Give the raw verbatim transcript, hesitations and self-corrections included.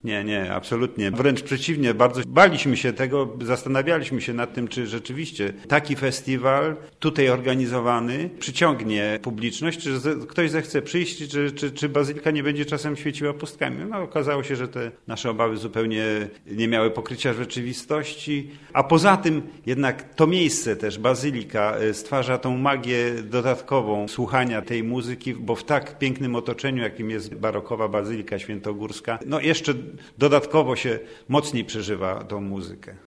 Nie, nie, absolutnie. Wręcz przeciwnie, bardzo baliśmy się tego, zastanawialiśmy się nad tym, czy rzeczywiście taki festiwal tutaj organizowany przyciągnie publiczność, czy ktoś zechce przyjść, czy, czy, czy bazylika nie będzie czasem świeciła pustkami. No, okazało się, że te nasze obawy zupełnie nie miały pokrycia w rzeczywistości, a poza tym jednak to miejsce też, bazylika, stwarza tą magię dodatkową słuchania tej muzyki, bo w tak pięknym otoczeniu, jakim jest barokowa bazylika świętogórska, no jeszcze dodatkowo się mocniej przeżywa tą muzykę.